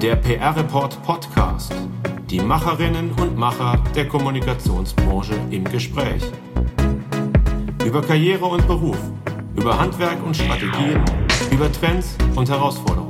Der PR-Report Podcast. Die Macherinnen und Macher der Kommunikationsbranche im Gespräch. Über Karriere und Beruf, über Handwerk und Strategien, über Trends und Herausforderungen.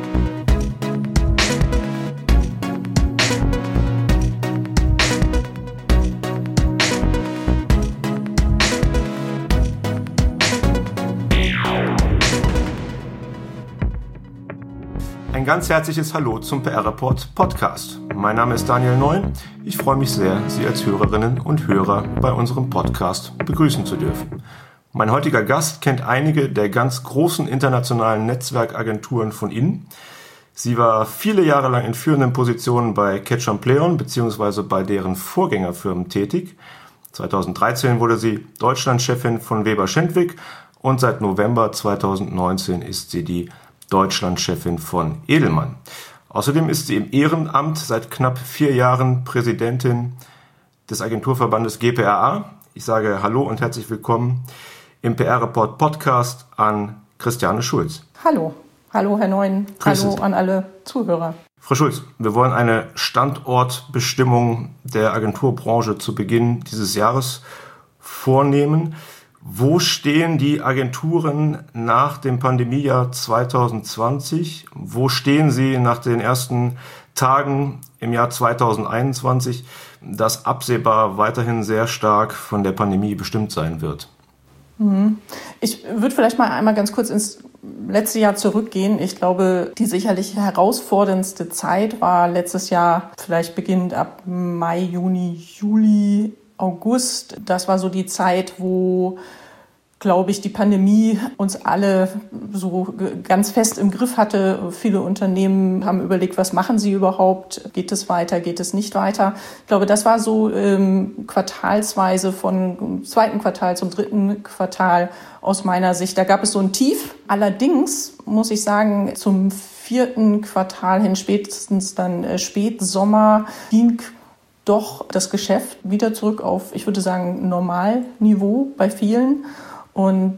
Ein ganz herzliches Hallo zum PR-Report Podcast. Mein Name ist Daniel Neun. Ich freue mich sehr, Sie als Hörerinnen und Hörer bei unserem Podcast begrüßen zu dürfen. Mein heutiger Gast kennt einige der ganz großen internationalen Netzwerkagenturen von Ihnen. Sie war viele Jahre lang in führenden Positionen bei Ketchum-Pleon bzw. bei deren Vorgängerfirmen tätig. 2013 wurde sie Deutschlandchefin von Weber Schendwick und seit November 2019 ist sie die Deutschlandchefin von Edelmann. Außerdem ist sie im Ehrenamt seit knapp 4 Jahren Präsidentin des Agenturverbandes GPRA. Ich sage Hallo und herzlich willkommen im PR-Report Podcast an Christiane Schulz. Hallo. Hallo, Herr Neun. Hallo an alle Zuhörer. Frau Schulz, wir wollen eine Standortbestimmung der Agenturbranche zu Beginn dieses Jahres vornehmen. Wo stehen die Agenturen nach dem Pandemiejahr 2020? Wo stehen sie nach den ersten Tagen im Jahr 2021, das absehbar weiterhin sehr stark von der Pandemie bestimmt sein wird? Ich würde vielleicht mal einmal ganz kurz ins letzte Jahr zurückgehen. Ich glaube, die sicherlich herausforderndste Zeit war letztes Jahr, vielleicht beginnend ab Mai, Juni, Juli, August. Das war so die Zeit, wo, glaube ich, die Pandemie uns alle so ganz fest im Griff hatte. Viele Unternehmen haben überlegt, was machen sie überhaupt? Geht es weiter? Geht es nicht weiter? Ich glaube, das war so quartalsweise vom 2. Quartal zum 3. Quartal aus meiner Sicht. Da gab es so ein Tief. Allerdings muss ich sagen, zum 4. Quartal hin, spätestens dann Spätsommer, ging doch das Geschäft wieder zurück auf, ich würde sagen, Normalniveau bei vielen. Und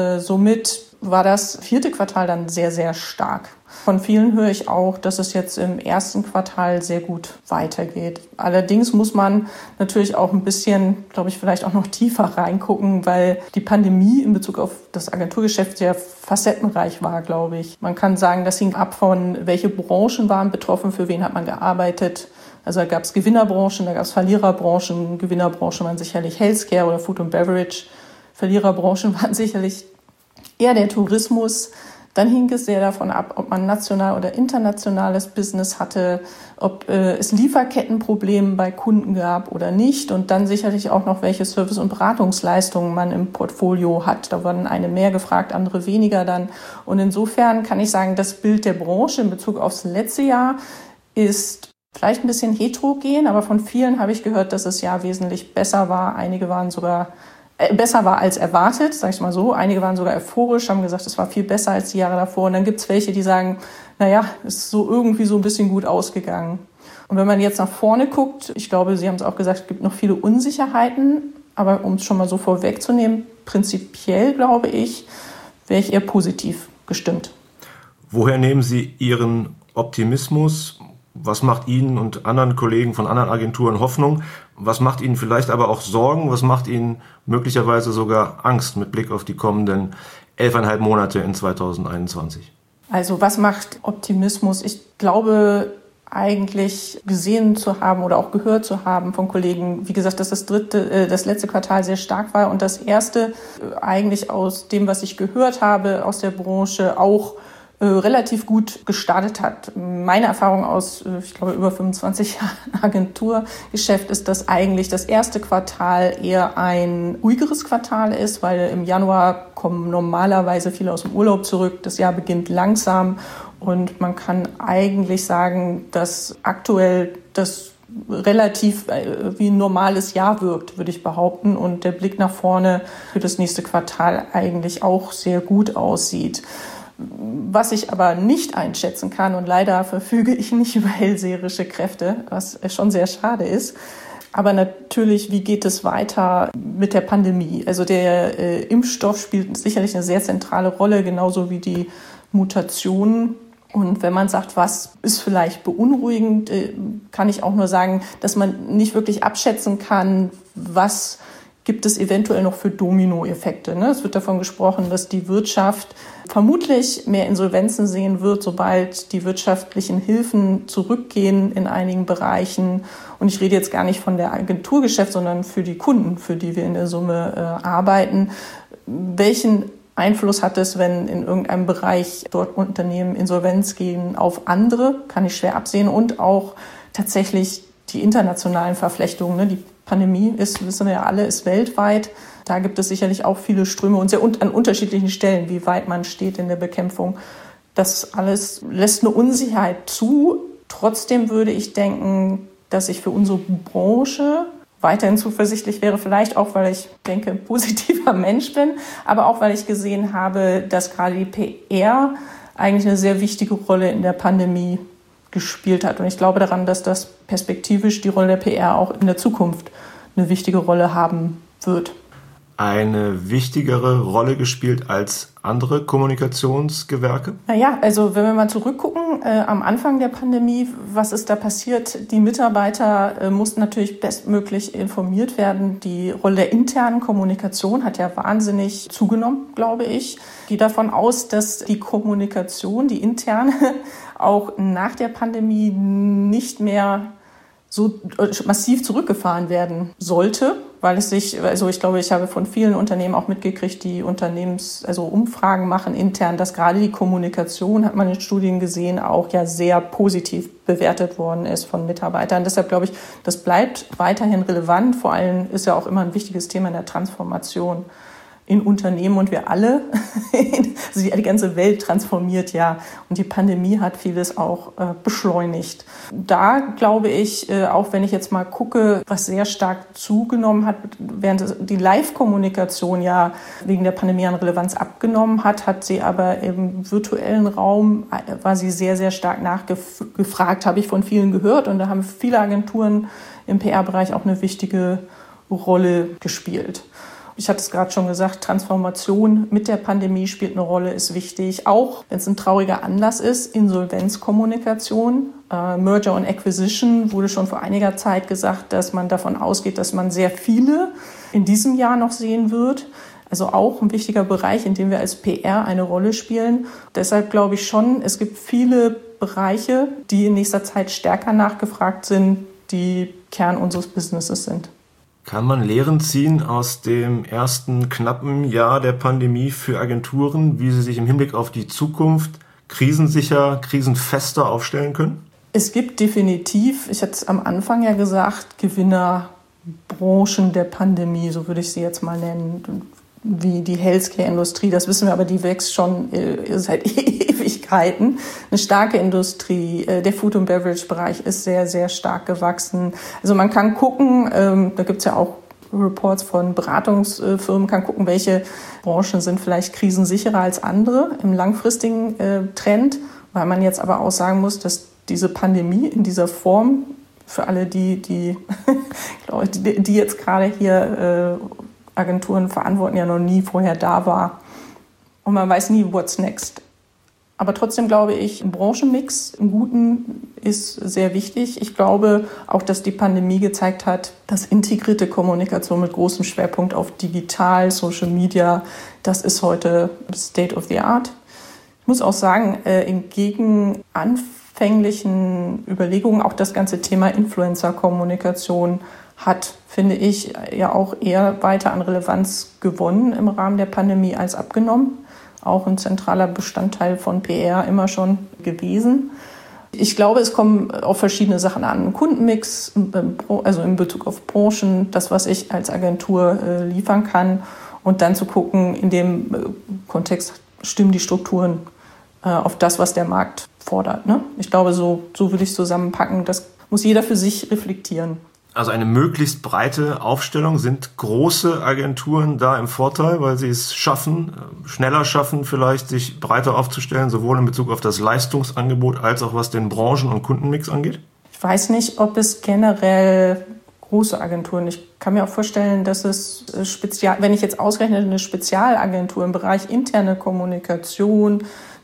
somit war das 4. Quartal dann sehr, sehr stark. Von vielen höre ich auch, dass es jetzt im 1. Quartal sehr gut weitergeht. Allerdings muss man natürlich auch ein bisschen, glaube ich, vielleicht auch noch tiefer reingucken, weil die Pandemie in Bezug auf das Agenturgeschäft sehr facettenreich war, glaube ich. Man kann sagen, das hing ab von, welche Branchen waren betroffen, für wen hat man gearbeitet. Also da gab es Gewinnerbranchen, da gab es Verliererbranchen. Gewinnerbranchen waren sicherlich Healthcare oder Food and Beverage. Verliererbranchen waren sicherlich eher der Tourismus. Dann hing es sehr davon ab, ob man national oder internationales Business hatte, ob es Lieferkettenprobleme bei Kunden gab oder nicht. Und dann sicherlich auch noch, welche Service- und Beratungsleistungen man im Portfolio hat. Da wurden eine mehr gefragt, andere weniger dann. Und insofern kann ich sagen, das Bild der Branche in Bezug aufs letzte Jahr ist vielleicht ein bisschen heterogen, aber von vielen habe ich gehört, dass das Jahr wesentlich besser war. Einige waren sogar besser war als erwartet, sage ich mal so. Einige waren sogar euphorisch, haben gesagt, es war viel besser als die Jahre davor. Und dann gibt es welche, die sagen, naja, es ist so irgendwie so ein bisschen gut ausgegangen. Und wenn man jetzt nach vorne guckt, ich glaube, Sie haben es auch gesagt, es gibt noch viele Unsicherheiten. Aber um es schon mal so vorwegzunehmen, prinzipiell glaube ich, wäre ich eher positiv gestimmt. Woher nehmen Sie Ihren Optimismus? Was macht Ihnen und anderen Kollegen von anderen Agenturen Hoffnung? Was macht Ihnen vielleicht aber auch Sorgen? Was macht Ihnen möglicherweise sogar Angst mit Blick auf die kommenden 11,5 Monate in 2021? Also was macht Optimismus? Ich glaube eigentlich gesehen zu haben oder auch gehört zu haben von Kollegen, wie gesagt, dass das letzte Quartal sehr stark war und das erste eigentlich aus dem, was ich gehört habe aus der Branche, auch relativ gut gestartet hat. Meine Erfahrung aus, ich glaube, über 25 Jahren Agenturgeschäft ist, dass eigentlich das erste Quartal eher ein ruhigeres Quartal ist, weil im Januar kommen normalerweise viele aus dem Urlaub zurück. Das Jahr beginnt langsam und man kann eigentlich sagen, dass aktuell das relativ wie ein normales Jahr wirkt, würde ich behaupten. Und der Blick nach vorne für das nächste Quartal eigentlich auch sehr gut aussieht. Was ich aber nicht einschätzen kann, und leider verfüge ich nicht über hellseherische Kräfte, was schon sehr schade ist, aber natürlich, wie geht es weiter mit der Pandemie? Also der Impfstoff spielt sicherlich eine sehr zentrale Rolle, genauso wie die Mutationen. Und wenn man sagt, was ist vielleicht beunruhigend, kann ich auch nur sagen, dass man nicht wirklich abschätzen kann, was gibt es eventuell noch für Dominoeffekte. Es wird davon gesprochen, dass die Wirtschaft vermutlich mehr Insolvenzen sehen wird, sobald die wirtschaftlichen Hilfen zurückgehen in einigen Bereichen. Und ich rede jetzt gar nicht von der Agenturgeschäft, sondern für die Kunden, für die wir in der Summe arbeiten. Welchen Einfluss hat es, wenn in irgendeinem Bereich dort Unternehmen Insolvenz gehen auf andere? Kann ich schwer absehen. Und auch tatsächlich die internationalen Verflechtungen. Die Pandemie ist, wissen wir ja alle, ist weltweit. Da gibt es sicherlich auch viele Ströme und an unterschiedlichen Stellen, wie weit man steht in der Bekämpfung. Das alles lässt eine Unsicherheit zu. Trotzdem würde ich denken, dass ich für unsere Branche weiterhin zuversichtlich wäre, vielleicht auch, weil ich denke, ein positiver Mensch bin, aber auch, weil ich gesehen habe, dass gerade die PR eigentlich eine sehr wichtige Rolle in der Pandemie gespielt hat. Und ich glaube daran, dass das perspektivisch die Rolle der PR auch in der Zukunft eine wichtige Rolle haben wird. Eine wichtigere Rolle gespielt als andere Kommunikationsgewerke? Naja, also wenn wir mal zurückgucken, am Anfang der Pandemie, was ist da passiert? Die Mitarbeiter mussten natürlich bestmöglich informiert werden. Die Rolle der internen Kommunikation hat ja wahnsinnig zugenommen, glaube ich. Ich gehe davon aus, dass die Kommunikation, die interne, auch nach der Pandemie nicht mehr so massiv zurückgefahren werden sollte, weil es sich, also ich glaube, ich habe von vielen Unternehmen auch mitgekriegt, die Umfragen machen intern, dass gerade die Kommunikation, hat man in Studien gesehen, auch ja sehr positiv bewertet worden ist von Mitarbeitern. Deshalb glaube ich, das bleibt weiterhin relevant. Vor allem ist ja auch immer ein wichtiges Thema in der Transformation in Unternehmen und wir alle, also die ganze Welt transformiert ja und die Pandemie hat vieles auch beschleunigt. Da glaube ich, auch wenn ich jetzt mal gucke, was sehr stark zugenommen hat, während die Live-Kommunikation ja wegen der Pandemie an Relevanz abgenommen hat, hat sie aber im virtuellen Raum, war sie sehr, sehr stark nachgefragt, habe ich von vielen gehört und da haben viele Agenturen im PR-Bereich auch eine wichtige Rolle gespielt. Ich hatte es gerade schon gesagt, Transformation mit der Pandemie spielt eine Rolle, ist wichtig. Auch wenn es ein trauriger Anlass ist, Insolvenzkommunikation, Merger und Acquisition wurde schon vor einiger Zeit gesagt, dass man davon ausgeht, dass man sehr viele in diesem Jahr noch sehen wird. Also auch ein wichtiger Bereich, in dem wir als PR eine Rolle spielen. Deshalb glaube ich schon, es gibt viele Bereiche, die in nächster Zeit stärker nachgefragt sind, die Kern unseres Businesses sind. Kann man Lehren ziehen aus dem ersten knappen Jahr der Pandemie für Agenturen, wie sie sich im Hinblick auf die Zukunft krisensicher, krisenfester aufstellen können? Es gibt definitiv, ich hatte es am Anfang ja gesagt, Gewinnerbranchen der Pandemie, so würde ich sie jetzt mal nennen, wie die Healthcare-Industrie, das wissen wir, aber die wächst schon seit Ewigkeiten. Eine starke Industrie, der Food- und Beverage-Bereich ist sehr, sehr stark gewachsen. Also man kann gucken, da gibt es ja auch Reports von Beratungsfirmen, kann gucken, welche Branchen sind vielleicht krisensicherer als andere im langfristigen Trend, weil man jetzt aber auch sagen muss, dass diese Pandemie in dieser Form für alle, die jetzt gerade hier Agenturen verantworten, ja noch nie vorher da war. Und man weiß nie, what's next. Aber trotzdem glaube ich, ein Branchenmix, einen guten, ist sehr wichtig. Ich glaube auch, dass die Pandemie gezeigt hat, dass integrierte Kommunikation mit großem Schwerpunkt auf digital, Social Media, das ist heute State of the Art. Ich muss auch sagen, entgegen anfänglichen Überlegungen, auch das ganze Thema Influencer-Kommunikation hat, finde ich, ja auch eher weiter an Relevanz gewonnen im Rahmen der Pandemie als abgenommen. Auch ein zentraler Bestandteil von PR immer schon gewesen. Ich glaube, es kommen auf verschiedene Sachen an. Ein Kundenmix, also in Bezug auf Branchen, das, was ich als Agentur liefern kann. Und dann zu gucken, in dem Kontext stimmen die Strukturen auf das, was der Markt fordert. Ne? Ich glaube, so würde ich es zusammenpacken. Das muss jeder für sich reflektieren. Also eine möglichst breite Aufstellung. Sind große Agenturen da im Vorteil, weil sie es schaffen, schneller schaffen, vielleicht sich breiter aufzustellen, sowohl in Bezug auf das Leistungsangebot als auch was den Branchen- und Kundenmix angeht? Ich weiß nicht, ob es generell große Agenturen, ich kann mir auch vorstellen, dass es wenn ich jetzt ausgerechnet eine Spezialagentur im Bereich interne Kommunikation,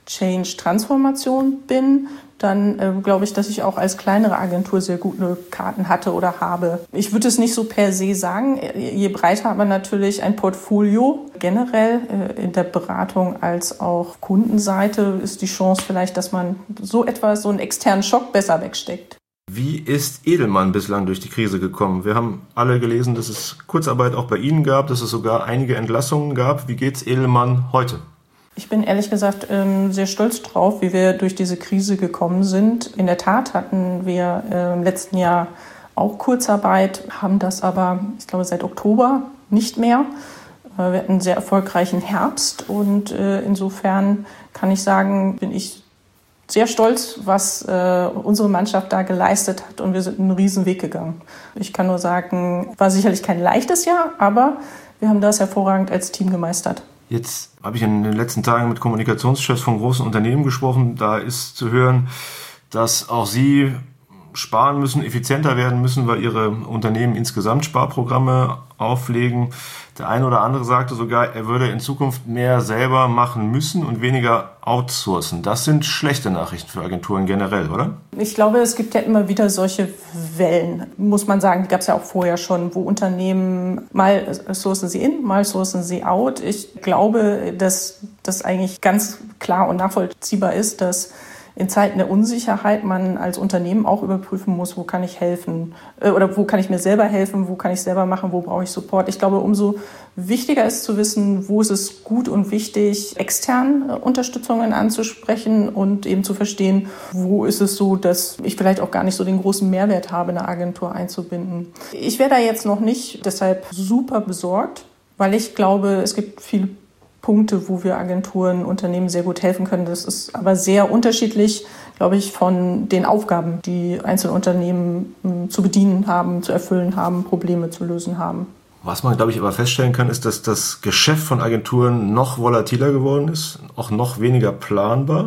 Change-Transformation bin, dann glaube ich, dass ich auch als kleinere Agentur sehr gute Karten hatte oder habe. Ich würde es nicht so per se sagen. Je breiter hat man natürlich ein Portfolio generell in der Beratung als auch Kundenseite, ist die Chance vielleicht, dass man so einen externen Schock besser wegsteckt. Wie ist Edelmann bislang durch die Krise gekommen? Wir haben alle gelesen, dass es Kurzarbeit auch bei Ihnen gab, dass es sogar einige Entlassungen gab. Wie geht's Edelmann heute? Ich bin ehrlich gesagt sehr stolz drauf, wie wir durch diese Krise gekommen sind. In der Tat hatten wir im letzten Jahr auch Kurzarbeit, haben das aber, ich glaube, seit Oktober nicht mehr. Wir hatten einen sehr erfolgreichen Herbst und insofern kann ich sagen, bin ich sehr stolz, was unsere Mannschaft da geleistet hat und wir sind einen riesen Weg gegangen. Ich kann nur sagen, war sicherlich kein leichtes Jahr, aber wir haben das hervorragend als Team gemeistert. Jetzt habe ich in den letzten Tagen mit Kommunikationschefs von großen Unternehmen gesprochen. Da ist zu hören, dass auch sie sparen müssen, effizienter werden müssen, weil ihre Unternehmen insgesamt Sparprogramme auflegen. Der eine oder andere sagte sogar, er würde in Zukunft mehr selber machen müssen und weniger outsourcen. Das sind schlechte Nachrichten für Agenturen generell, oder? Ich glaube, es gibt ja immer wieder solche Wellen, muss man sagen. Die gab es ja auch vorher schon, wo Unternehmen mal sourcen sie in, mal sourcen sie out. Ich glaube, dass das eigentlich ganz klar und nachvollziehbar ist, dass in Zeiten der Unsicherheit man als Unternehmen auch überprüfen muss, wo kann ich helfen oder wo kann ich mir selber helfen, wo kann ich selber machen, wo brauche ich Support. Ich glaube, umso wichtiger ist zu wissen, wo ist es gut und wichtig, extern Unterstützungen anzusprechen und eben zu verstehen, wo ist es so, dass ich vielleicht auch gar nicht so den großen Mehrwert habe, eine Agentur einzubinden. Ich wäre da jetzt noch nicht deshalb super besorgt, weil ich glaube, es gibt viele Punkte, wo wir Agenturen, Unternehmen sehr gut helfen können. Das ist aber sehr unterschiedlich, glaube ich, von den Aufgaben, die einzelne Unternehmen zu bedienen haben, zu erfüllen haben, Probleme zu lösen haben. Was man, glaube ich, aber feststellen kann, ist, dass das Geschäft von Agenturen noch volatiler geworden ist, auch noch weniger planbar.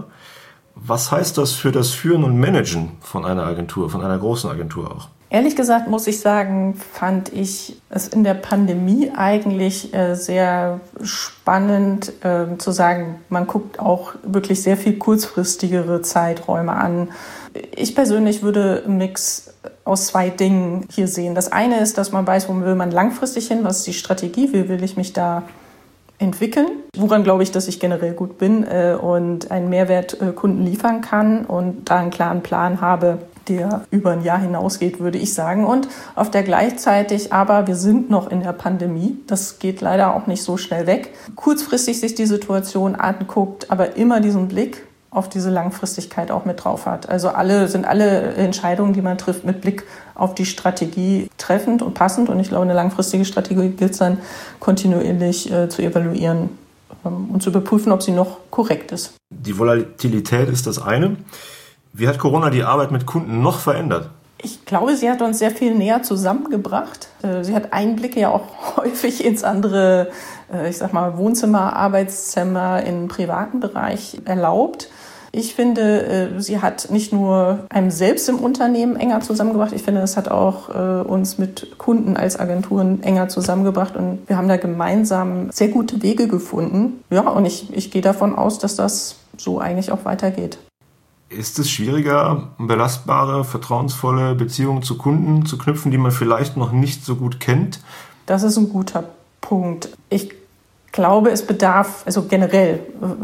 Was heißt das für das Führen und Managen von einer Agentur, von einer großen Agentur auch? Ehrlich gesagt muss ich sagen, fand ich es in der Pandemie eigentlich sehr spannend zu sagen, man guckt auch wirklich sehr viel kurzfristigere Zeiträume an. Ich persönlich würde einen Mix aus zwei Dingen hier sehen. Das eine ist, dass man weiß, wo will man langfristig hin, was ist die Strategie, wie will ich mich da entwickeln, woran glaube ich, dass ich generell gut bin und einen Mehrwert Kunden liefern kann und da einen klaren Plan habe, der über ein Jahr hinausgeht, würde ich sagen. Und auf der gleichzeitig, aber wir sind noch in der Pandemie, das geht leider auch nicht so schnell weg, kurzfristig sich die Situation anguckt, aber immer diesen Blick auf diese Langfristigkeit auch mit drauf hat. Also alle Entscheidungen, die man trifft, mit Blick auf die Strategie treffend und passend. Und ich glaube, eine langfristige Strategie gilt es dann kontinuierlich zu evaluieren und zu überprüfen, ob sie noch korrekt ist. Die Volatilität ist das eine. Wie hat Corona die Arbeit mit Kunden noch verändert? Ich glaube, sie hat uns sehr viel näher zusammengebracht. Sie hat Einblicke ja auch häufig ins andere, Wohnzimmer, Arbeitszimmer im privaten Bereich erlaubt. Ich finde, sie hat nicht nur einem selbst im Unternehmen enger zusammengebracht, ich finde, es hat auch uns mit Kunden als Agenturen enger zusammengebracht und wir haben da gemeinsam sehr gute Wege gefunden. Ja, und ich gehe davon aus, dass das so eigentlich auch weitergeht. Ist es schwieriger, belastbare, vertrauensvolle Beziehungen zu Kunden zu knüpfen, die man vielleicht noch nicht so gut kennt? Das ist ein guter Punkt. Ich glaube, es bedarf, also generell,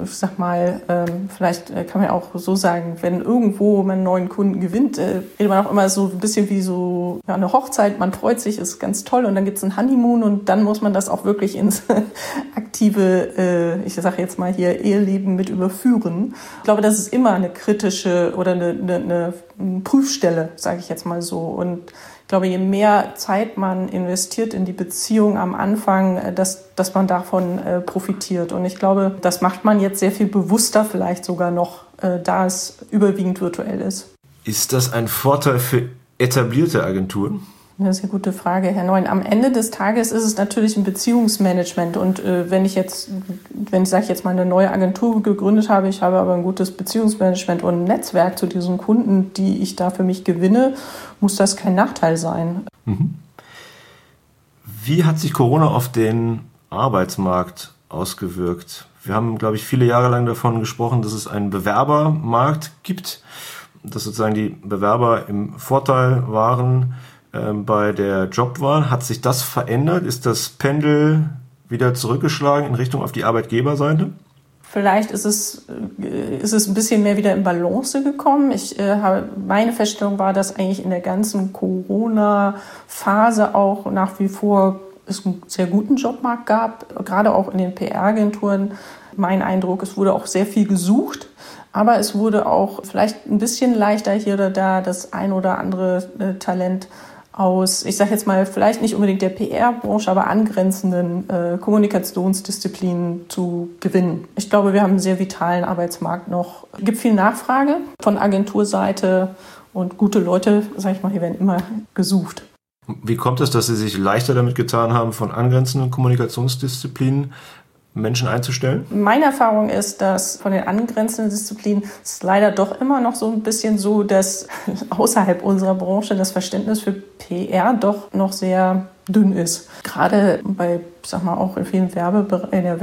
vielleicht kann man auch so sagen, wenn irgendwo man einen neuen Kunden gewinnt, redet man auch immer so ein bisschen wie so eine Hochzeit, man freut sich, ist ganz toll und dann gibt es ein Honeymoon und dann muss man das auch wirklich ins aktive, Eheleben mit überführen. Ich glaube, das ist immer eine kritische oder eine Prüfstelle, sage ich jetzt mal so. Und ich glaube, je mehr Zeit man investiert in die Beziehung am Anfang, dass man davon profitiert. Und ich glaube, das macht man jetzt sehr viel bewusster vielleicht sogar noch, da es überwiegend virtuell ist. Ist das ein Vorteil für etablierte Agenturen? Das ist eine gute Frage, Herr Neun. Am Ende des Tages ist es natürlich ein Beziehungsmanagement. Und wenn ich mal eine neue Agentur gegründet habe, ich habe aber ein gutes Beziehungsmanagement und ein Netzwerk zu diesen Kunden, die ich da für mich gewinne, muss das kein Nachteil sein. Mhm. Wie hat sich Corona auf den Arbeitsmarkt ausgewirkt? Wir haben, glaube ich, viele Jahre lang davon gesprochen, dass es einen Bewerbermarkt gibt, dass sozusagen die Bewerber im Vorteil waren bei der Jobwahl. Hat sich das verändert? Ist das Pendel wieder zurückgeschlagen in Richtung auf die Arbeitgeberseite? Vielleicht ist es ein bisschen mehr wieder in Balance gekommen. Meine Feststellung war, dass eigentlich in der ganzen Corona-Phase auch nach wie vor es einen sehr guten Jobmarkt gab, gerade auch in den PR-Agenturen. Mein Eindruck, es wurde auch sehr viel gesucht, aber es wurde auch vielleicht ein bisschen leichter hier oder da das ein oder andere Talent aus, ich sage jetzt mal, vielleicht nicht unbedingt der PR-Branche, aber angrenzenden Kommunikationsdisziplinen zu gewinnen. Ich glaube, wir haben einen sehr vitalen Arbeitsmarkt noch. Es gibt viel Nachfrage von Agenturseite und gute Leute, sage ich mal, hier werden immer gesucht. Wie kommt es, dass Sie sich leichter damit getan haben, von angrenzenden Kommunikationsdisziplinen Menschen einzustellen? Meine Erfahrung ist, dass von den angrenzenden Disziplinen ist leider doch immer noch so ein bisschen so, dass außerhalb unserer Branche das Verständnis für PR doch noch sehr dünn ist. Gerade bei, sag mal, auch in vielen in der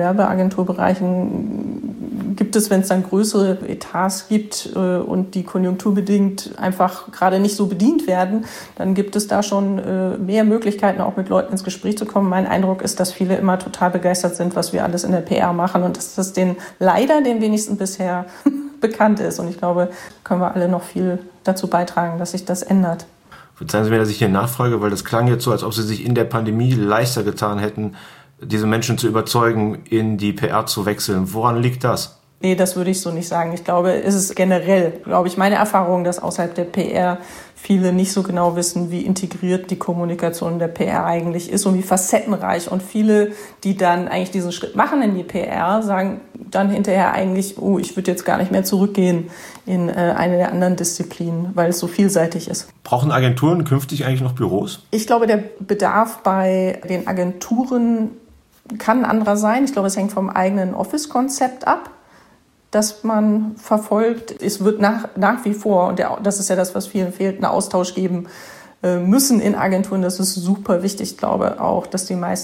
Werbeagenturbereichen gibt es, wenn es dann größere Etats gibt und die konjunkturbedingt einfach gerade nicht so bedient werden, dann gibt es da schon mehr Möglichkeiten, auch mit Leuten ins Gespräch zu kommen. Mein Eindruck ist, dass viele immer total begeistert sind, was wir alles in der PR machen und dass das den wenigsten bisher bekannt ist. Und ich glaube, können wir alle noch viel dazu beitragen, dass sich das ändert. Verzeihen Sie mir, dass ich hier nachfrage, weil das klang jetzt so, als ob Sie sich in der Pandemie leichter getan hätten, diese Menschen zu überzeugen, in die PR zu wechseln. Woran liegt das? Nee, das würde ich so nicht sagen. Ich glaube, es ist generell, meine Erfahrung, dass außerhalb der PR viele nicht so genau wissen, wie integriert die Kommunikation der PR eigentlich ist und wie facettenreich. Und viele, die dann eigentlich diesen Schritt machen in die PR, sagen dann hinterher eigentlich, ich würde jetzt gar nicht mehr zurückgehen in eine der anderen Disziplinen, weil es so vielseitig ist. Brauchen Agenturen künftig eigentlich noch Büros? Ich glaube, der Bedarf bei den Agenturen kann ein anderer sein. Ich glaube, es hängt vom eigenen Office-Konzept ab, das man verfolgt. Es wird nach wie vor, und das ist ja das, was vielen fehlt, einen Austausch geben müssen in Agenturen. Das ist super wichtig. Ich glaube auch, dass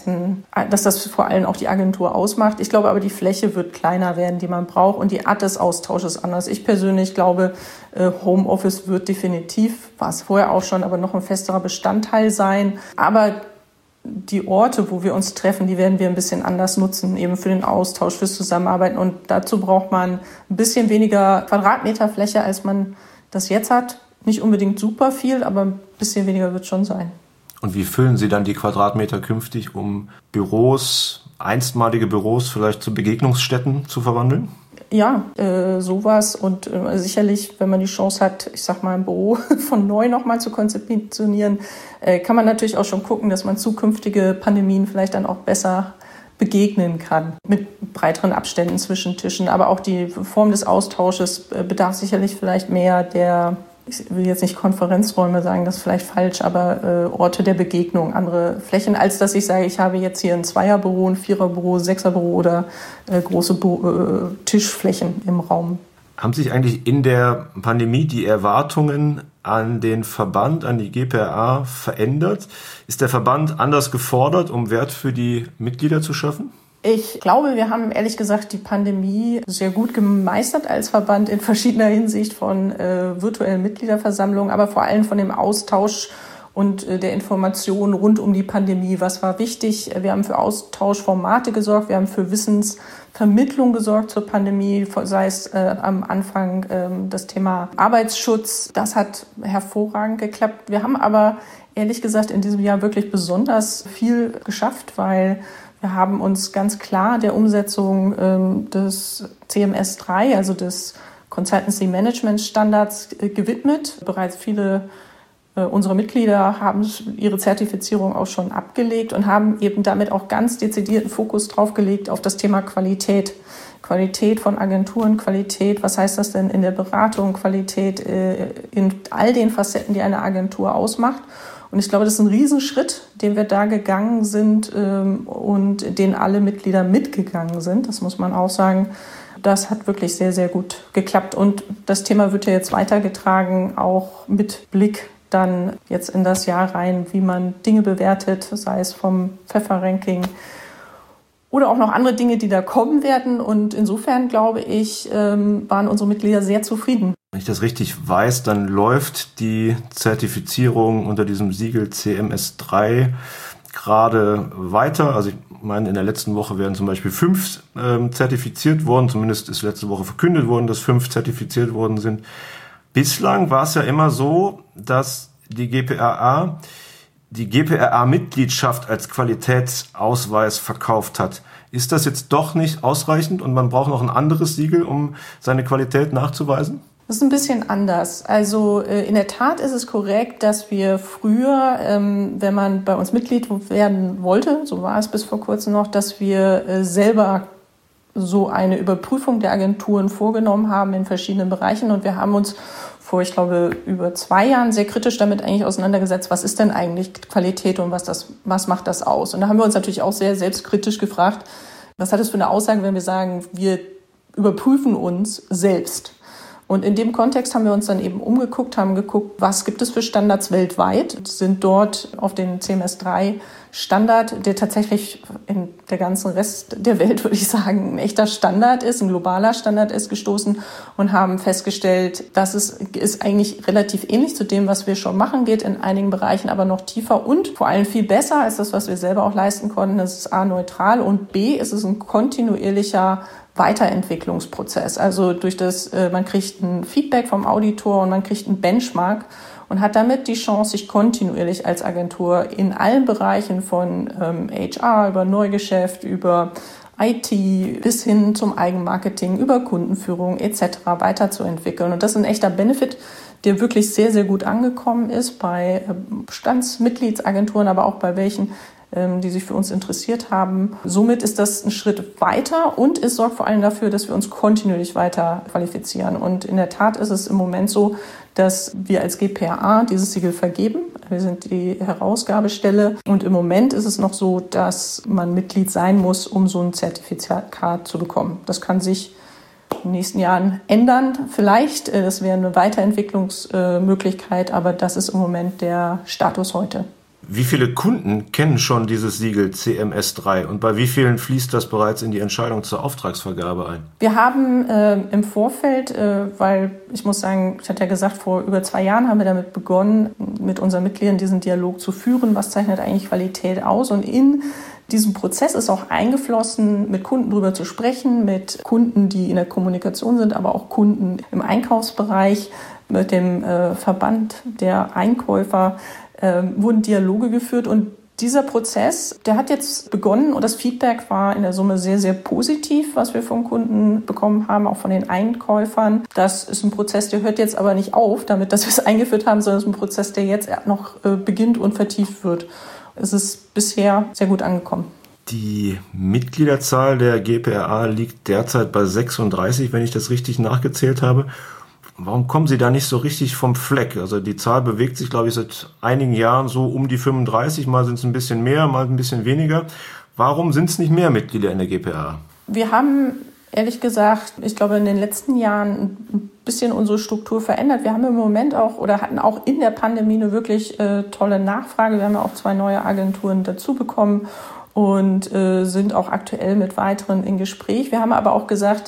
das vor allem auch die Agentur ausmacht. Ich glaube aber, die Fläche wird kleiner werden, die man braucht, und die Art des Austausches anders. Ich persönlich glaube, Homeoffice wird definitiv, war es vorher auch schon, aber noch ein festerer Bestandteil sein. Aber die Orte, wo wir uns treffen, die werden wir ein bisschen anders nutzen, eben für den Austausch, fürs Zusammenarbeiten. Und dazu braucht man ein bisschen weniger Quadratmeterfläche, als man das jetzt hat. Nicht unbedingt super viel, aber ein bisschen weniger wird schon sein. Und wie füllen Sie dann die Quadratmeter künftig, um einstmalige Büros vielleicht zu Begegnungsstätten zu verwandeln? Ja, sowas, und sicherlich, wenn man die Chance hat, ich sag mal, ein Büro von neu nochmal zu konzeptionieren, kann man natürlich auch schon gucken, dass man zukünftige Pandemien vielleicht dann auch besser begegnen kann, mit breiteren Abständen zwischen Tischen. Aber auch die Form des Austausches bedarf sicherlich vielleicht mehr ich will jetzt nicht Konferenzräume sagen, das ist vielleicht falsch, aber Orte der Begegnung, andere Flächen, als dass ich sage, ich habe jetzt hier ein Zweierbüro, ein Viererbüro, Sechserbüro oder große Tischflächen im Raum. Haben sich eigentlich in der Pandemie die Erwartungen an den Verband, an die GPRA verändert? Ist der Verband anders gefordert, um Wert für die Mitglieder zu schaffen? Ich glaube, wir haben ehrlich gesagt die Pandemie sehr gut gemeistert als Verband in verschiedener Hinsicht, von virtuellen Mitgliederversammlungen, aber vor allem von dem Austausch und der Information rund um die Pandemie. Was war wichtig? Wir haben für Austauschformate gesorgt, wir haben für Wissensvermittlung gesorgt zur Pandemie, sei es am Anfang das Thema Arbeitsschutz. Das hat hervorragend geklappt. Wir haben aber ehrlich gesagt in diesem Jahr wirklich besonders viel geschafft, weil wir haben uns ganz klar der Umsetzung des CMS 3, also des Consultancy Management Standards, gewidmet. Bereits viele unserer Mitglieder haben ihre Zertifizierung auch schon abgelegt und haben eben damit auch ganz dezidierten Fokus drauf gelegt auf das Thema Qualität. Qualität von Agenturen, Qualität, was heißt das denn in der Beratung, Qualität in all den Facetten, die eine Agentur ausmacht. Und ich glaube, das ist ein Riesenschritt, den wir da gegangen sind und den alle Mitglieder mitgegangen sind. Das muss man auch sagen. Das hat wirklich sehr, sehr gut geklappt. Und das Thema wird ja jetzt weitergetragen, auch mit Blick dann jetzt in das Jahr rein, wie man Dinge bewertet, sei es vom Pfeffer-Ranking oder auch noch andere Dinge, die da kommen werden. Und insofern, glaube ich, waren unsere Mitglieder sehr zufrieden. Wenn ich das richtig weiß, dann läuft die Zertifizierung unter diesem Siegel CMS3 gerade weiter. Also ich meine, in der letzten Woche werden zum Beispiel 5 zertifiziert worden. Zumindest ist letzte Woche verkündet worden, dass 5 zertifiziert worden sind. Bislang war es ja immer so, dass die GPRA-Mitgliedschaft als Qualitätsausweis verkauft hat. Ist das jetzt doch nicht ausreichend und man braucht noch ein anderes Siegel, um seine Qualität nachzuweisen? Das ist ein bisschen anders. Also in der Tat ist es korrekt, dass wir früher, wenn man bei uns Mitglied werden wollte, so war es bis vor kurzem noch, dass wir selber so eine Überprüfung der Agenturen vorgenommen haben in verschiedenen Bereichen. Und wir haben uns vor, ich glaube, über 2 Jahren sehr kritisch damit eigentlich auseinandergesetzt, was ist denn eigentlich Qualität und was macht das aus? Und da haben wir uns natürlich auch sehr selbstkritisch gefragt, was hat das für eine Aussage, wenn wir sagen, wir überprüfen uns selbst? Und in dem Kontext haben wir uns dann eben umgeguckt, haben geguckt, was gibt es für Standards weltweit, sind dort auf den CMS3 Standard, der tatsächlich in der ganzen Rest der Welt, würde ich sagen, ein echter Standard ist, ein globaler Standard ist, gestoßen und haben festgestellt, dass es ist eigentlich relativ ähnlich zu dem, was wir schon machen, geht in einigen Bereichen aber noch tiefer und vor allem viel besser als das, was wir selber auch leisten konnten. Es ist A, neutral und B, es ist ein kontinuierlicher Weiterentwicklungsprozess. Also durch das, man kriegt ein Feedback vom Auditor und man kriegt einen Benchmark und hat damit die Chance, sich kontinuierlich als Agentur in allen Bereichen von HR über Neugeschäft, über IT bis hin zum Eigenmarketing, über Kundenführung etc. weiterzuentwickeln. Und das ist ein echter Benefit, der wirklich sehr, sehr gut angekommen ist bei Bestandsmitgliedsagenturen, aber auch bei welchen, die sich für uns interessiert haben. Somit ist das ein Schritt weiter und es sorgt vor allem dafür, dass wir uns kontinuierlich weiter qualifizieren. Und in der Tat ist es im Moment so, dass wir als GPRA dieses Siegel vergeben. Wir sind die Herausgabestelle und im Moment ist es noch so, dass man Mitglied sein muss, um so ein Zertifikat zu bekommen. Das kann sich in den nächsten Jahren ändern. Vielleicht, das wäre eine Weiterentwicklungsmöglichkeit, aber das ist im Moment der Status heute. Wie viele Kunden kennen schon dieses Siegel CMS3 und bei wie vielen fließt das bereits in die Entscheidung zur Auftragsvergabe ein? Wir haben im Vorfeld, weil ich muss sagen, ich hatte ja gesagt, vor über 2 Jahren haben wir damit begonnen, mit unseren Mitgliedern diesen Dialog zu führen. Was zeichnet eigentlich Qualität aus? Und in diesem Prozess ist auch eingeflossen, mit Kunden drüber zu sprechen, mit Kunden, die in der Kommunikation sind, aber auch Kunden im Einkaufsbereich, mit dem Verband der Einkäufer, wurden Dialoge geführt und dieser Prozess, der hat jetzt begonnen und das Feedback war in der Summe sehr, sehr positiv, was wir von Kunden bekommen haben, auch von den Einkäufern. Das ist ein Prozess, der hört jetzt aber nicht auf, damit, dass wir es eingeführt haben, sondern es ist ein Prozess, der jetzt noch beginnt und vertieft wird. Es ist bisher sehr gut angekommen. Die Mitgliederzahl der GPRA liegt derzeit bei 36, wenn ich das richtig nachgezählt habe. Warum kommen Sie da nicht so richtig vom Fleck? Also die Zahl bewegt sich, glaube ich, seit einigen Jahren so um die 35. Mal sind es ein bisschen mehr, mal ein bisschen weniger. Warum sind es nicht mehr Mitglieder in der GPRA? Wir haben, ehrlich gesagt, ich glaube, in den letzten Jahren ein bisschen unsere Struktur verändert. Wir haben im Moment auch oder hatten auch in der Pandemie eine wirklich tolle Nachfrage. Wir haben ja auch 2 neue Agenturen dazu bekommen und sind auch aktuell mit weiteren in Gespräch. Wir haben aber auch gesagt,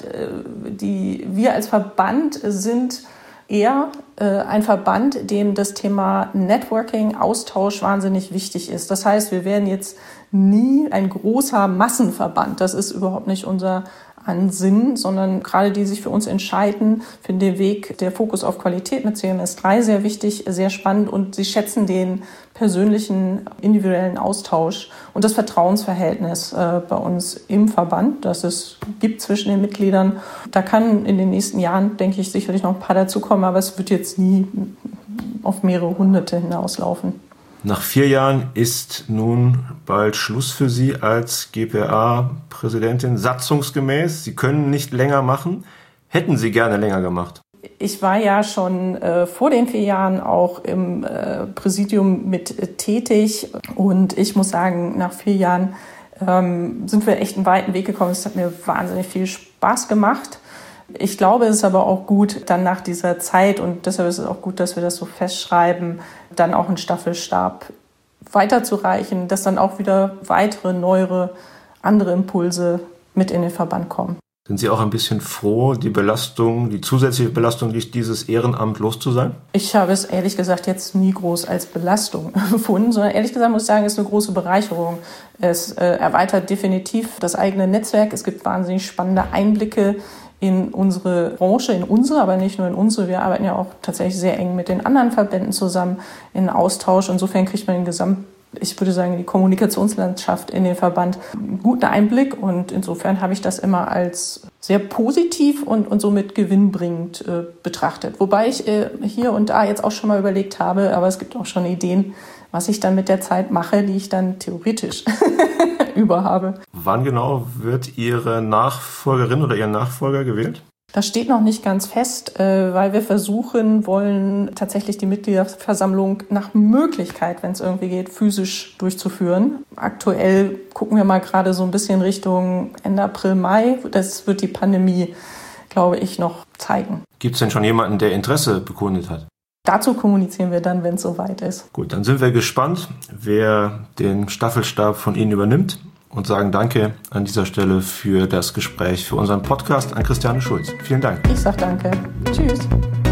wir als Verband sind eher ein Verband, dem das Thema Networking, Austausch wahnsinnig wichtig ist. Das heißt, wir werden jetzt nie ein großer Massenverband. Das ist überhaupt nicht unser Ansinnen, sondern gerade die sich für uns entscheiden, finden den Weg, der Fokus auf Qualität mit CMS3 sehr wichtig, sehr spannend und sie schätzen den persönlichen, individuellen Austausch und das Vertrauensverhältnis bei uns im Verband, das es gibt zwischen den Mitgliedern. Da kann in den nächsten Jahren, denke ich, sicherlich noch ein paar dazukommen, aber es wird jetzt nie auf mehrere Hunderte hinauslaufen. Nach 4 Jahren ist nun bald Schluss für Sie als GPRA-Präsidentin, satzungsgemäß. Sie können nicht länger machen. Hätten Sie gerne länger gemacht? Ich war ja schon vor den 4 Jahren auch im Präsidium mit tätig und ich muss sagen, nach 4 Jahren sind wir echt einen weiten Weg gekommen. Es hat mir wahnsinnig viel Spaß gemacht. Ich glaube, es ist aber auch gut, dann nach dieser Zeit, und deshalb ist es auch gut, dass wir das so festschreiben, dann auch einen Staffelstab weiterzureichen, dass dann auch wieder weitere, neuere andere Impulse mit in den Verband kommen. Sind Sie auch ein bisschen froh, die zusätzliche Belastung durch dieses Ehrenamt los zu sein? Ich habe es ehrlich gesagt jetzt nie groß als Belastung empfunden, sondern ehrlich gesagt muss ich sagen, es ist eine große Bereicherung. Es erweitert definitiv das eigene Netzwerk. Es gibt wahnsinnig spannende Einblicke in unsere Branche, aber nicht nur in unsere. Wir arbeiten ja auch tatsächlich sehr eng mit den anderen Verbänden zusammen in Austausch. Insofern kriegt man ich würde sagen, die Kommunikationslandschaft in den Verband einen guten Einblick. Und insofern habe ich das immer als sehr positiv und somit gewinnbringend betrachtet. Wobei ich hier und da jetzt auch schon mal überlegt habe, aber es gibt auch schon Ideen, was ich dann mit der Zeit mache, die ich dann theoretisch überhabe. Wann genau wird Ihre Nachfolgerin oder Ihr Nachfolger gewählt? Das steht noch nicht ganz fest, weil wir versuchen wollen, tatsächlich die Mitgliederversammlung nach Möglichkeit, wenn es irgendwie geht, physisch durchzuführen. Aktuell gucken wir mal gerade so ein bisschen Richtung Ende April, Mai. Das wird die Pandemie, glaube ich, noch zeigen. Gibt es denn schon jemanden, der Interesse bekundet hat? Dazu kommunizieren wir dann, wenn es soweit ist. Gut, dann sind wir gespannt, wer den Staffelstab von Ihnen übernimmt. Und sagen Danke an dieser Stelle für das Gespräch, für unseren Podcast an Christiane Schulz. Vielen Dank. Ich sage danke. Tschüss.